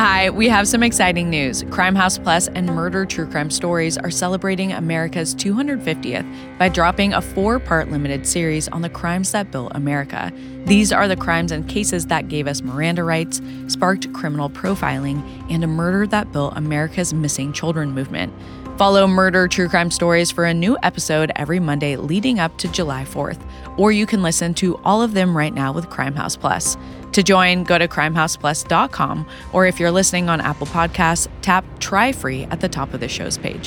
Hi, we have some exciting news. Crimehouse Plus and Murder True Crime Stories are celebrating America's 250th by dropping a 4-part limited series on the crimes that built America. These are the crimes and cases that gave us Miranda rights, sparked criminal profiling, and a murder that built America's missing children movement. Follow Murder True Crime Stories for a new episode every Monday leading up to July 4th, or you can listen to all of them right now with Crimehouse Plus. To join, go to crimehouseplus.com, or if you're listening on Apple Podcasts, tap Try Free at the top of the show's page.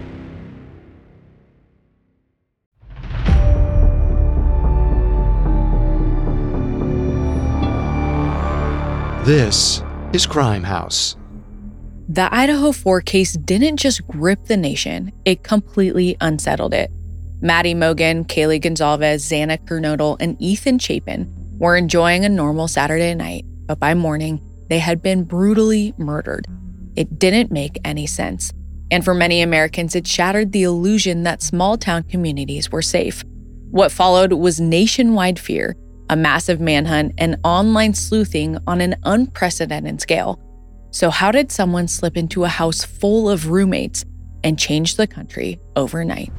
This is Crimehouse. The Idaho 4 case didn't just grip the nation, it completely unsettled it. Maddie Mogen, Kaylee Goncalves, Xana Kernodle, and Ethan Chapin were enjoying a normal Saturday night, but by morning, they had been brutally murdered. It didn't make any sense. And for many Americans, it shattered the illusion that small-town communities were safe. What followed was nationwide fear, a massive manhunt, and online sleuthing on an unprecedented scale. So how did someone slip into a house full of roommates and change the country overnight?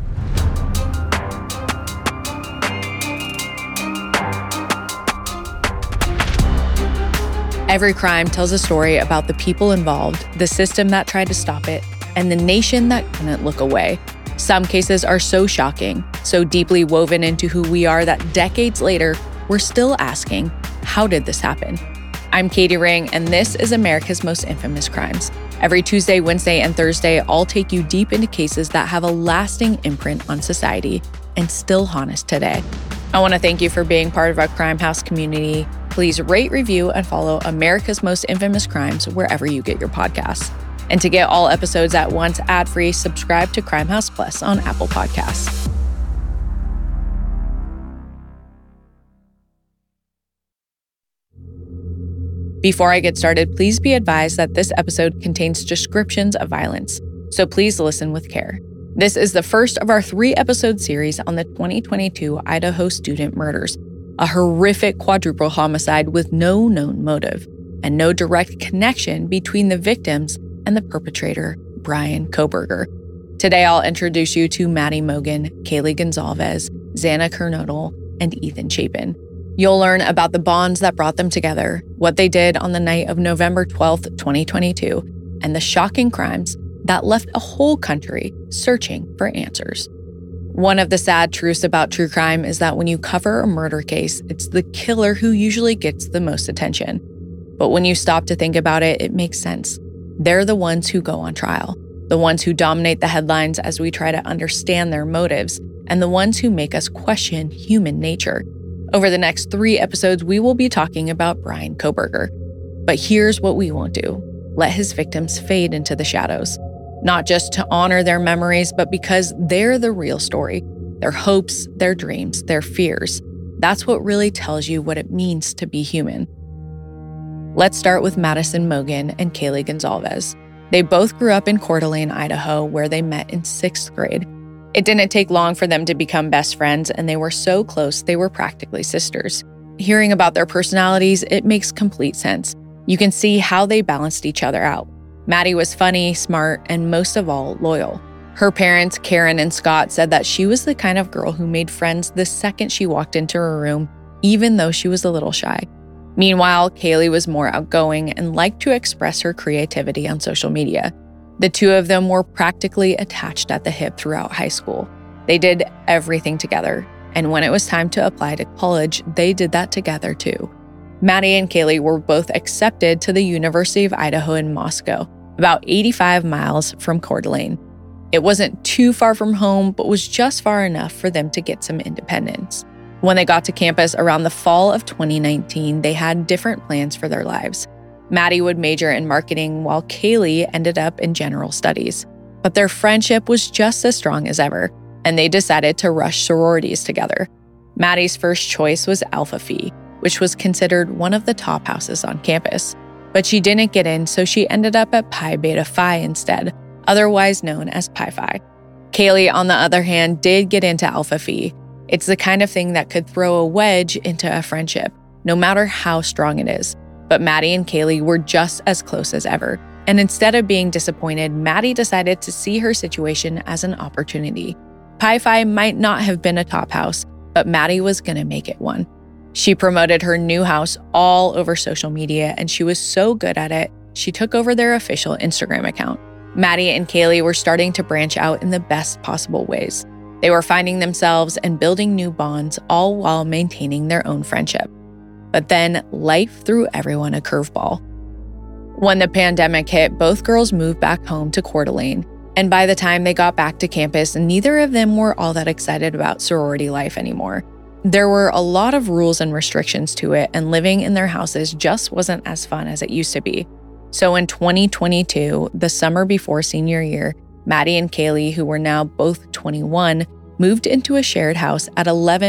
Every crime tells a story about the people involved, the system that tried to stop it, and the nation that couldn't look away. Some cases are so shocking, so deeply woven into who we are that decades later, we're still asking, how did this happen? I'm Katie Ring, and this is America's Most Infamous Crimes. Every Tuesday, Wednesday, and Thursday, I'll take you deep into cases that have a lasting imprint on society and still haunt us today. I want to thank you for being part of our Crimehouse community. Please rate, review, and follow America's Most Infamous Crimes wherever you get your podcasts. And to get all episodes at once ad-free, subscribe to Crimehouse Plus on Apple Podcasts. Before I get started, please be advised that this episode contains descriptions of violence, so please listen with care. This is the first of our 3-episode series on the 2022 Idaho student murders, a horrific quadruple homicide with no known motive and no direct connection between the victims and the perpetrator, Bryan Kohberger. Today, I'll introduce you to Maddie Mogen, Kaylee Goncalves, Xana Kernodle, and Ethan Chapin. You'll learn about the bonds that brought them together, what they did on the night of November 12th, 2022, and the shocking crimes that left a whole country searching for answers. One of the sad truths about true crime is that when you cover a murder case, it's the killer who usually gets the most attention. But when you stop to think about it, it makes sense. They're the ones who go on trial, the ones who dominate the headlines as we try to understand their motives, and the ones who make us question human nature. Over the next 3 episodes, we will be talking about Bryan Kohberger. But here's what we won't do: let his victims fade into the shadows. Not just to honor their memories, but because they're the real story. Their hopes, their dreams, their fears. That's what really tells you what it means to be human. Let's start with Madison Mogen and Kaylee Goncalves. They both grew up in Coeur d'Alene, Idaho, where they met in 6th grade. It didn't take long for them to become best friends, and they were so close they were practically sisters. Hearing about their personalities, it makes complete sense. You can see how they balanced each other out. Maddie was funny, smart, and most of all, loyal. Her parents, Karen and Scott, said that she was the kind of girl who made friends the second she walked into her room, even though she was a little shy. Meanwhile, Kaylee was more outgoing and liked to express her creativity on social media. The two of them were practically attached at the hip throughout high school. They did everything together, and when it was time to apply to college, they did that together too. Maddie and Kaylee were both accepted to the University of Idaho in Moscow, about 85 miles from Coeur d'Alene. It wasn't too far from home, but was just far enough for them to get some independence. When they got to campus around the fall of 2019, they had different plans for their lives. Maddie would major in marketing while Kaylee ended up in general studies. But their friendship was just as strong as ever, and they decided to rush sororities together. Maddie's first choice was Alpha Phi, which was considered one of the top houses on campus. But she didn't get in, so she ended up at Pi Beta Phi instead, otherwise known as Pi Phi. Kaylee, on the other hand, did get into Alpha Phi. It's the kind of thing that could throw a wedge into a friendship, no matter how strong it is. But Maddie and Kaylee were just as close as ever. And instead of being disappointed, Maddie decided to see her situation as an opportunity. Pi Phi might not have been a top house, but Maddie was going to make it one. She promoted her new house all over social media, and she was so good at it, she took over their official Instagram account. Maddie and Kaylee were starting to branch out in the best possible ways. They were finding themselves and building new bonds, all while maintaining their own friendship. But then life threw everyone a curveball. When the pandemic hit, both girls moved back home to Coeur d'Alene. And by the time they got back to campus, neither of them were all that excited about sorority life anymore. There were a lot of rules and restrictions to it, and living in their houses just wasn't as fun as it used to be. So in 2022, the summer before senior year, Maddie and Kaylee, who were now both 21, moved into a shared house at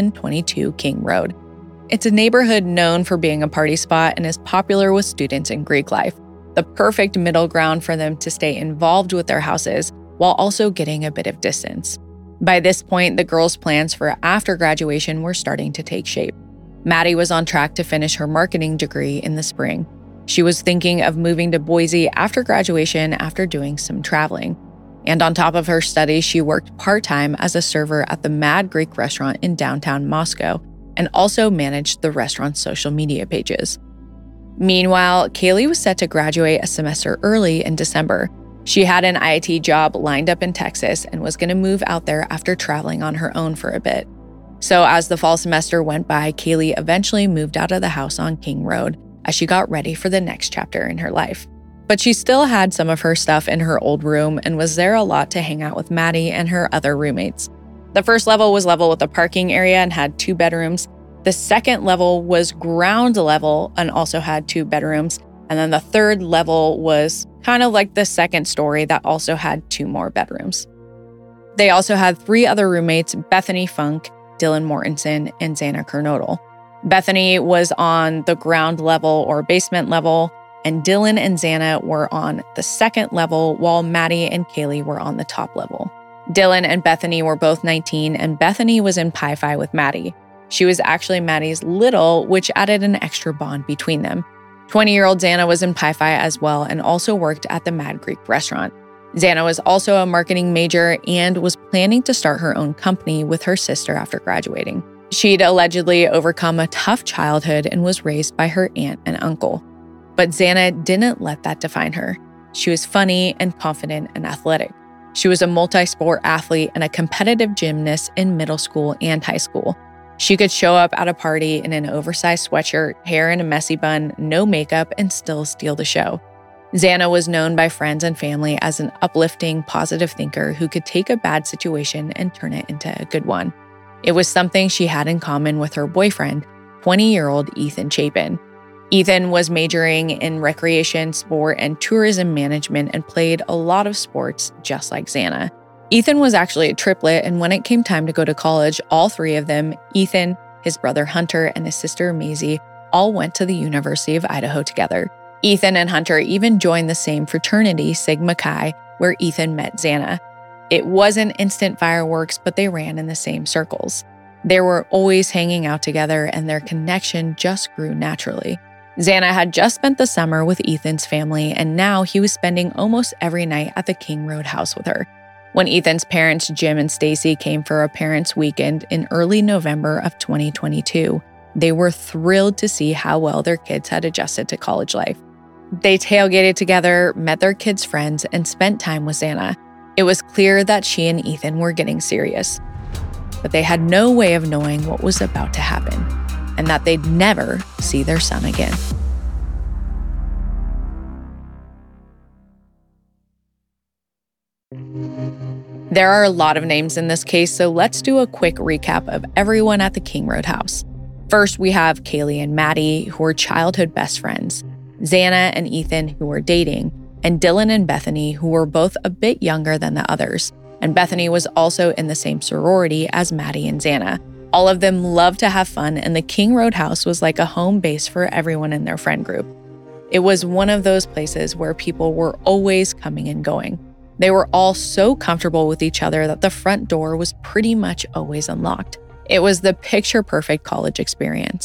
1122 King Road. It's a neighborhood known for being a party spot and is popular with students in Greek life, the perfect middle ground for them to stay involved with their houses while also getting a bit of distance. By this point, the girls' plans for after graduation were starting to take shape. Maddie was on track to finish her marketing degree in the spring. She was thinking of moving to Boise after graduation after doing some traveling. And on top of her studies, she worked part-time as a server at the Mad Greek restaurant in downtown Moscow and also managed the restaurant's social media pages. Meanwhile, Kaylee was set to graduate a semester early in December. She had an IT job lined up in Texas and was going to move out there after traveling on her own for a bit. So as the fall semester went by, Kaylee eventually moved out of the house on King Road as she got ready for the next chapter in her life. But she still had some of her stuff in her old room and was there a lot to hang out with Maddie and her other roommates. The first level was level with a parking area and had 2 bedrooms. The second level was ground level and also had 2 bedrooms. And then the third level was kind of like the second story that also had 2 more bedrooms. They also had 3 other roommates, Bethany Funk, Dylan Mortensen, and Xana Kernodle. Bethany was on the ground level or basement level, and Dylan and Xana were on the second level, while Maddie and Kaylee were on the top level. Dylan and Bethany were both 19, and Bethany was in Pi Phi with Maddie. She was actually Maddie's little, which added an extra bond between them. 20-year-old Xana was in Pi Phi as well and also worked at the Mad Greek restaurant. Xana was also a marketing major and was planning to start her own company with her sister after graduating. She'd allegedly overcome a tough childhood and was raised by her aunt and uncle. But Xana didn't let that define her. She was funny and confident and athletic. She was a multi-sport athlete and a competitive gymnast in middle school and high school. She could show up at a party in an oversized sweatshirt, hair in a messy bun, no makeup, and still steal the show. Xana was known by friends and family as an uplifting, positive thinker who could take a bad situation and turn it into a good one. It was something she had in common with her boyfriend, 20-year-old Ethan Chapin. Ethan was majoring in recreation, sport, and tourism management and played a lot of sports just like Xana. Ethan was actually a triplet, and when it came time to go to college, all 3 of them, Ethan, his brother Hunter, and his sister Maisie, all went to the University of Idaho together. Ethan and Hunter even joined the same fraternity, Sigma Chi, where Ethan met Xana. It wasn't instant fireworks, but they ran in the same circles. They were always hanging out together, and their connection just grew naturally. Xana had just spent the summer with Ethan's family, and now he was spending almost every night at the King Road house with her. When Ethan's parents, Jim and Stacy, came for a parents' weekend in early November of 2022, they were thrilled to see how well their kids had adjusted to college life. They tailgated together, met their kids' friends, and spent time with Xana. It was clear that she and Ethan were getting serious, but they had no way of knowing what was about to happen, and that they'd never see their son again. There are a lot of names in this case, so let's do a quick recap of everyone at the King Road house. First, we have Kaylee and Maddie, who were childhood best friends, Xana and Ethan, who were dating, and Dylan and Bethany, who were both a bit younger than the others. And Bethany was also in the same sorority as Maddie and Xana. All of them loved to have fun, and the King Road house was like a home base for everyone in their friend group. It was one of those places where people were always coming and going. They were all so comfortable with each other that the front door was pretty much always unlocked. It was the picture-perfect college experience.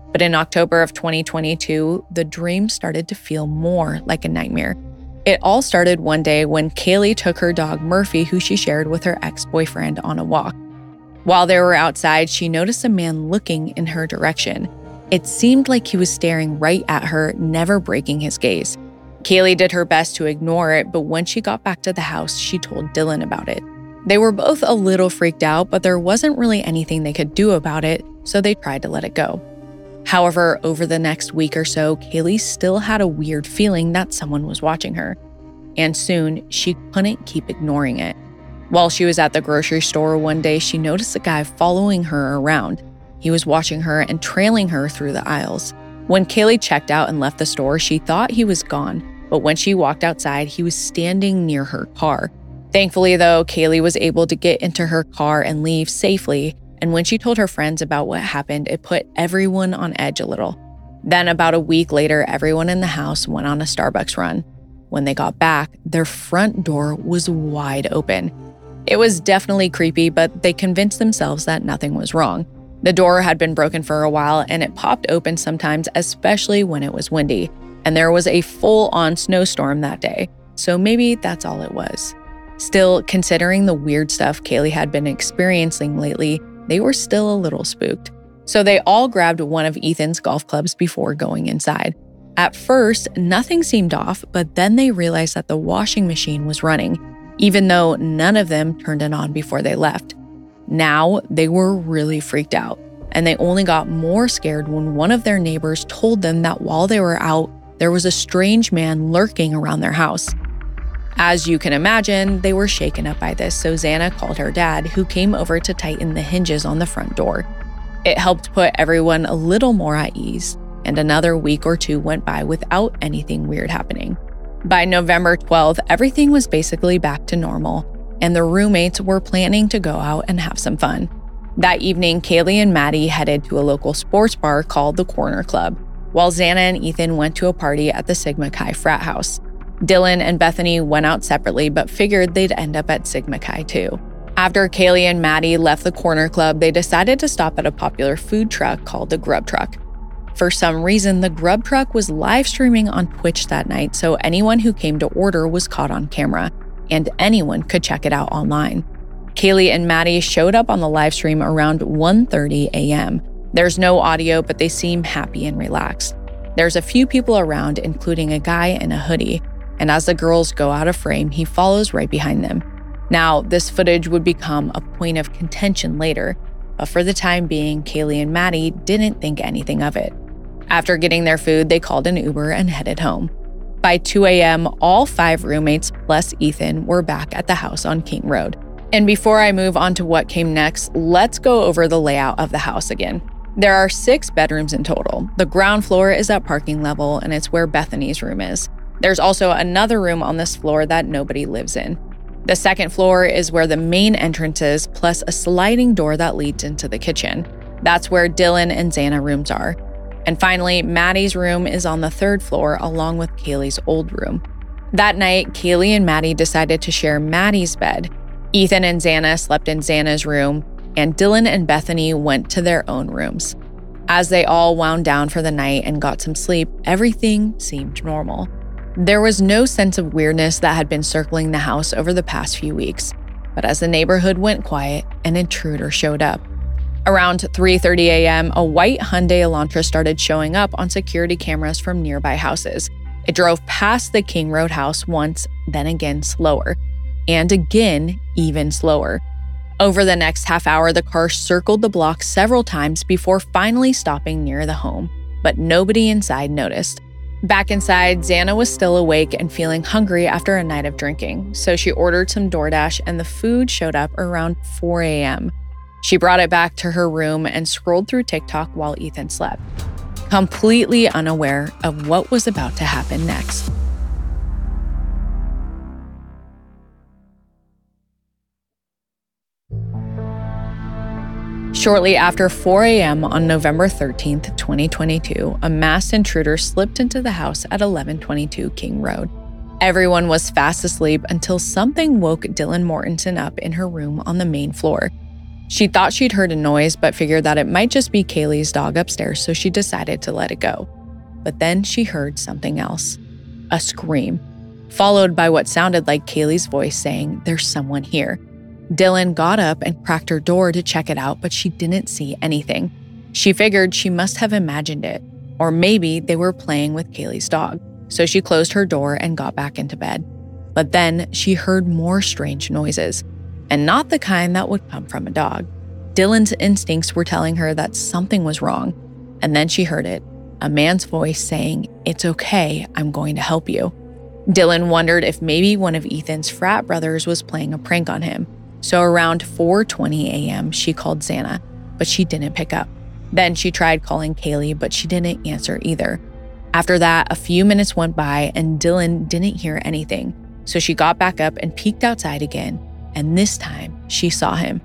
But in October of 2022, the dream started to feel more like a nightmare. It all started one day when Kaylee took her dog Murphy, who she shared with her ex-boyfriend, on a walk. While they were outside, she noticed a man looking in her direction. It seemed like he was staring right at her, never breaking his gaze. Kaylee did her best to ignore it, but when she got back to the house, she told Dylan about it. They were both a little freaked out, but there wasn't really anything they could do about it, so they tried to let it go. However, over the next week or so, Kaylee still had a weird feeling that someone was watching her. And soon, she couldn't keep ignoring it. While she was at the grocery store one day, she noticed a guy following her around. He was watching her and trailing her through the aisles. When Kaylee checked out and left the store, she thought he was gone, but when she walked outside, he was standing near her car. Thankfully, though, Kaylee was able to get into her car and leave safely, and when she told her friends about what happened, it put everyone on edge a little. Then about a week later, everyone in the house went on a Starbucks run. When they got back, their front door was wide open. It was definitely creepy, but they convinced themselves that nothing was wrong. The door had been broken for a while, and it popped open sometimes, especially when it was windy. And there was a full-on snowstorm that day, so maybe that's all it was. Still, considering the weird stuff Kaylee had been experiencing lately, they were still a little spooked. So they all grabbed one of Ethan's golf clubs before going inside. At first, nothing seemed off, but then they realized that the washing machine was running, even though none of them turned it on before they left. Now, they were really freaked out, and they only got more scared when one of their neighbors told them that while they were out, there was a strange man lurking around their house. As you can imagine, they were shaken up by this, so Xana called her dad, who came over to tighten the hinges on the front door. It helped put everyone a little more at ease, and another week or two went by without anything weird happening. By November 12th, everything was basically back to normal, and the roommates were planning to go out and have some fun. That evening, Kaylee and Maddie headed to a local sports bar called the Corner Club, while Xana and Ethan went to a party at the Sigma Chi frat house. Dylan and Bethany went out separately, but figured they'd end up at Sigma Chi too. After Kaylee and Maddie left the Corner Club, they decided to stop at a popular food truck called the Grub Truck. For some reason, the Grub Truck was live streaming on Twitch that night, so anyone who came to order was caught on camera, and anyone could check it out online. Kaylee and Maddie showed up on the live stream around 1:30 a.m. There's no audio, but they seem happy and relaxed. There's a few people around, including a guy in a hoodie, and as the girls go out of frame, he follows right behind them. Now, this footage would become a point of contention later, but for the time being, Kaylee and Maddie didn't think anything of it. After getting their food, they called an Uber and headed home. By 2 a.m., all 5 roommates plus Ethan were back at the house on King Road. And before I move on to what came next, let's go over the layout of the house again. There are 6 bedrooms in total. The ground floor is at parking level, and it's where Bethany's room is. There's also another room on this floor that nobody lives in. The second floor is where the main entrance is, plus a sliding door that leads into the kitchen. That's where Dylan and Xana rooms are. And finally, Maddie's room is on the 3rd floor, along with Kaylee's old room. That night, Kaylee and Maddie decided to share Maddie's bed. Ethan and Xana slept in Xana's room, and Dylan and Bethany went to their own rooms. As they all wound down for the night and got some sleep, everything seemed normal. There was no sense of weirdness that had been circling the house over the past few weeks. But as the neighborhood went quiet, an intruder showed up. Around 3:30 a.m., a white Hyundai Elantra started showing up on security cameras from nearby houses. It drove past the King Road house once, then again slower, and again even slower. Over the next half hour, the car circled the block several times before finally stopping near the home, but nobody inside noticed. Back inside, Xana was still awake and feeling hungry after a night of drinking, so she ordered some DoorDash and the food showed up around 4 a.m. She brought it back to her room and scrolled through TikTok while Ethan slept, completely unaware of what was about to happen next. Shortly after 4 a.m. on November 13th, 2022, a masked intruder slipped into the house at 1122 King Road. Everyone was fast asleep until something woke Dylan Mortensen up in her room on the main floor. She thought she'd heard a noise, but figured that it might just be Kaylee's dog upstairs, so she decided to let it go. But then she heard something else. A scream, followed by what sounded like Kaylee's voice saying, "There's someone here." Dylan got up and cracked her door to check it out, but she didn't see anything. She figured she must have imagined it, or maybe they were playing with Kaylee's dog. So she closed her door and got back into bed. But then she heard more strange noises, and not the kind that would come from a dog. Dylan's instincts were telling her that something was wrong, and then she heard it, a man's voice saying, "It's okay, I'm going to help you." Dylan wondered if maybe one of Ethan's frat brothers was playing a prank on him. So around 4:20 a.m., she called Xana, but she didn't pick up. Then she tried calling Kaylee, but she didn't answer either. After that, a few minutes went by and Dylan didn't hear anything. So she got back up and peeked outside again, and this time she saw him.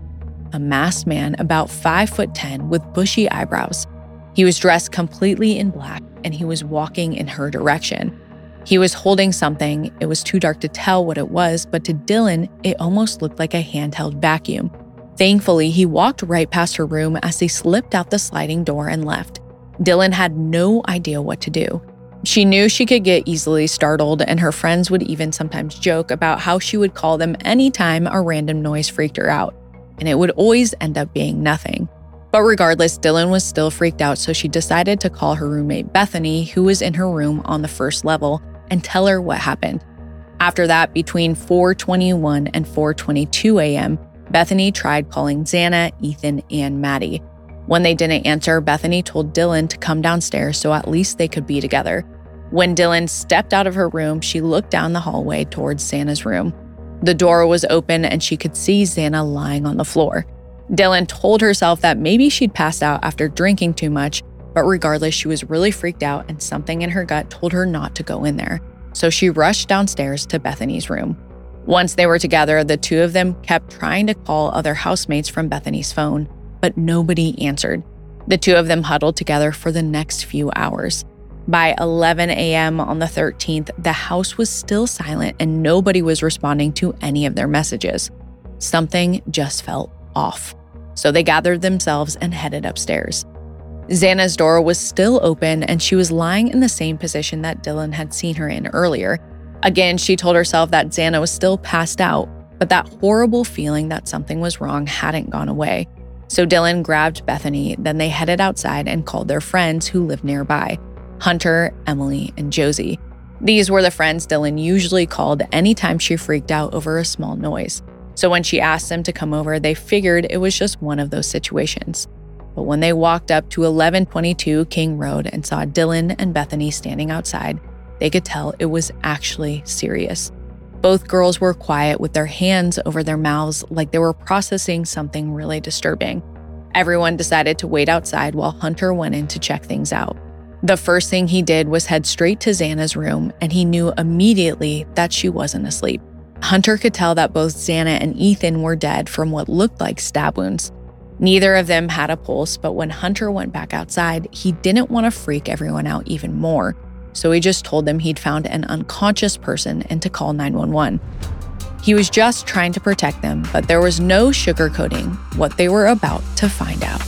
A masked man about 5'10" with bushy eyebrows. He was dressed completely in black and he was walking in her direction. He was holding something. It was too dark to tell what it was, but to Dylan, it almost looked like a handheld vacuum. Thankfully, he walked right past her room as he slipped out the sliding door and left. Dylan had no idea what to do. She knew she could get easily startled, and her friends would even sometimes joke about how she would call them anytime a random noise freaked her out, and it would always end up being nothing. But regardless, Dylan was still freaked out, so she decided to call her roommate Bethany, who was in her room on the first level, and tell her what happened. After that, between 4:21 and 4:22 a.m., Bethany tried calling Xana, Ethan, and Maddie. When they didn't answer, Bethany told Dylan to come downstairs so at least they could be together. When Dylan stepped out of her room, she looked down the hallway towards Xana's room. The door was open and she could see Xana lying on the floor. Dylan told herself that maybe she'd passed out after drinking too much, but regardless, she was really freaked out and something in her gut told her not to go in there. So she rushed downstairs to Bethany's room. Once they were together, the two of them kept trying to call other housemates from Bethany's phone, but nobody answered. The two of them huddled together for the next few hours. By 11 a.m. on the 13th, the house was still silent and nobody was responding to any of their messages. Something just felt off. So they gathered themselves and headed upstairs. Xana's door was still open and she was lying in the same position that Dylan had seen her in earlier. Again, she told herself that Xana was still passed out, but that horrible feeling that something was wrong hadn't gone away. So Dylan grabbed Bethany, then they headed outside and called their friends who lived nearby, Hunter, Emily, and Josie. These were the friends Dylan usually called anytime she freaked out over a small noise. So when she asked them to come over, they figured it was just one of those situations. But when they walked up to 1122 King Road and saw Dylan and Bethany standing outside, they could tell it was actually serious. Both girls were quiet with their hands over their mouths like they were processing something really disturbing. Everyone decided to wait outside while Hunter went in to check things out. The first thing he did was head straight to Xana's room, and he knew immediately that she wasn't asleep. Hunter could tell that both Xana and Ethan were dead from what looked like stab wounds. Neither of them had a pulse, but when Hunter went back outside, he didn't want to freak everyone out even more. So he just told them he'd found an unconscious person and to call 911. He was just trying to protect them, but there was no sugarcoating what they were about to find out.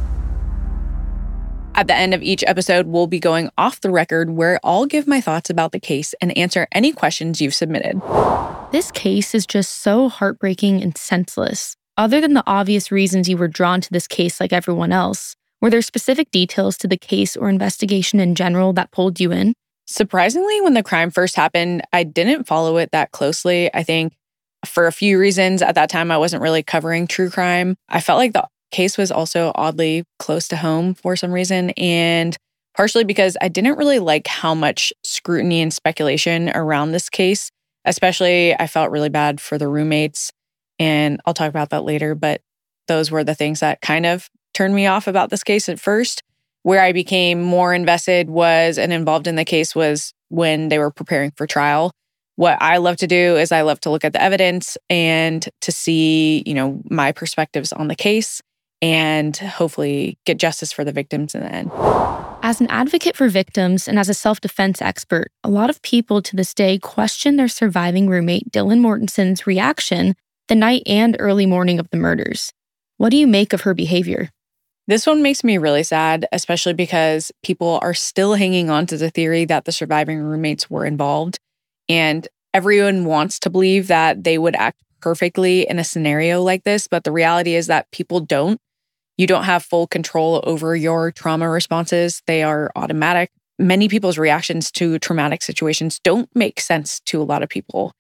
At the end of each episode, we'll be going off the record where I'll give my thoughts about the case and answer any questions you've submitted. This case is just so heartbreaking and senseless. Other than the obvious reasons you were drawn to this case like everyone else, were there specific details to the case or investigation in general that pulled you in? Surprisingly, when the crime first happened, I didn't follow it that closely. I think for a few reasons. At that time, I wasn't really covering true crime. I felt like the case was also oddly close to home for some reason, and partially because I didn't really like how much scrutiny and speculation around this case. Especially, I felt really bad for the roommates, and I'll talk about that later, but those were the things that kind of turned me off about this case at first. Where I became more invested was and involved in the case was when they were preparing for trial. What I love to do is I love to look at the evidence and to see, my perspectives on the case and hopefully get justice for the victims in the end. As an advocate for victims and as a self-defense expert, a lot of people to this day question their surviving roommate Dylan Mortensen's reaction the night and early morning of the murders. What do you make of her behavior? This one makes me really sad, especially because people are still hanging on to the theory that the surviving roommates were involved. And everyone wants to believe that they would act perfectly in a scenario like this. But the reality is that people don't. You don't have full control over your trauma responses. They are automatic. Many people's reactions to traumatic situations don't make sense to a lot of people.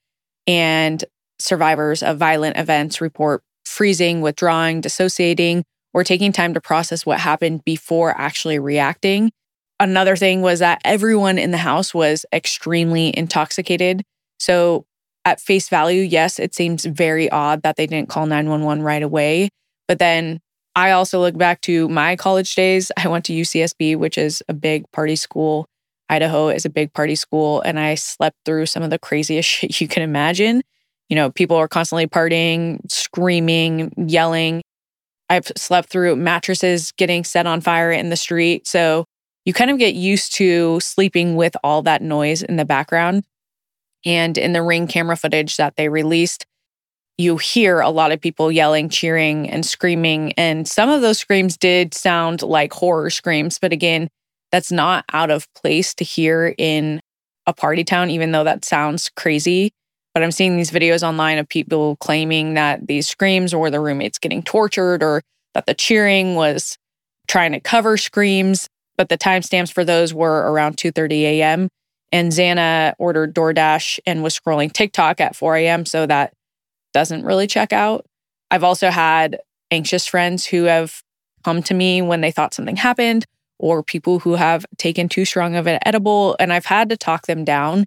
And survivors of violent events report freezing, withdrawing, dissociating, or taking time to process what happened before actually reacting. Another thing was that everyone in the house was extremely intoxicated. So at face value, yes, it seems very odd that they didn't call 911 right away. But then I also look back to my college days. I went to UCSB, which is a big party school. Idaho is a big party school. And I slept through some of the craziest shit you can imagine. People are constantly partying, screaming, yelling. I've slept through mattresses getting set on fire in the street. So you kind of get used to sleeping with all that noise in the background. And in the Ring camera footage that they released, you hear a lot of people yelling, cheering, and screaming. And some of those screams did sound like horror screams. But again, that's not out of place to hear in a party town, even though that sounds crazy. But I'm seeing these videos online of people claiming that these screams were the roommates getting tortured, or that the cheering was trying to cover screams. But the timestamps for those were around 2:30 a.m. And Xana ordered DoorDash and was scrolling TikTok at 4 a.m. So that doesn't really check out. I've also had anxious friends who have come to me when they thought something happened, or people who have taken too strong of an edible, and I've had to talk them down.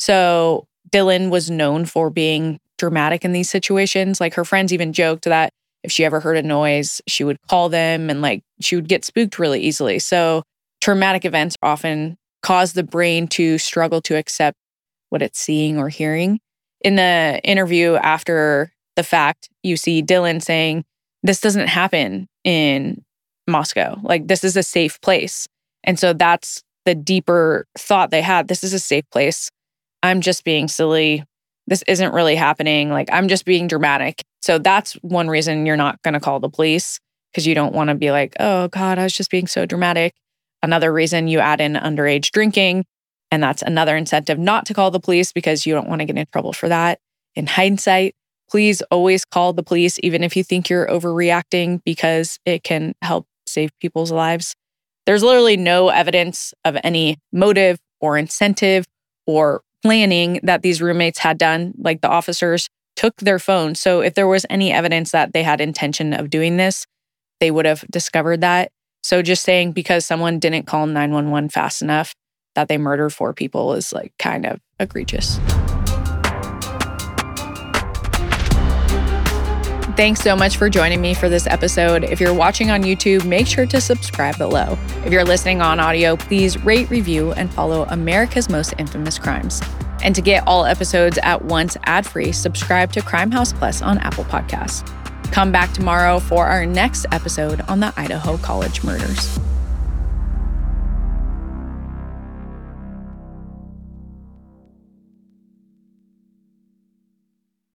So Dylan was known for being dramatic in these situations. Like, her friends even joked that if she ever heard a noise, she would call them, and she would get spooked really easily. So traumatic events often cause the brain to struggle to accept what it's seeing or hearing. In the interview after the fact, you see Dylan saying, "This doesn't happen in Moscow. This is a safe place." And so that's the deeper thought they had. This is a safe place. I'm just being silly. This isn't really happening. I'm just being dramatic. So that's one reason you're not going to call the police, because you don't want to be like, "Oh God, I was just being so dramatic." Another reason, you add in underage drinking, and that's another incentive not to call the police, because you don't want to get in trouble for that. In hindsight, please always call the police, even if you think you're overreacting, because it can help save people's lives. There's literally no evidence of any motive or incentive or planning that these roommates had done. The officers took their phone. So if there was any evidence that they had intention of doing this, they would have discovered that. So just saying because someone didn't call 911 fast enough that they murdered 4 people is kind of egregious. Thanks so much for joining me for this episode. If you're watching on YouTube, make sure to subscribe below. If you're listening on audio, please rate, review, and follow America's Most Infamous Crimes. And to get all episodes at once ad-free, subscribe to Crime House Plus on Apple Podcasts. Come back tomorrow for our next episode on the Idaho College murders.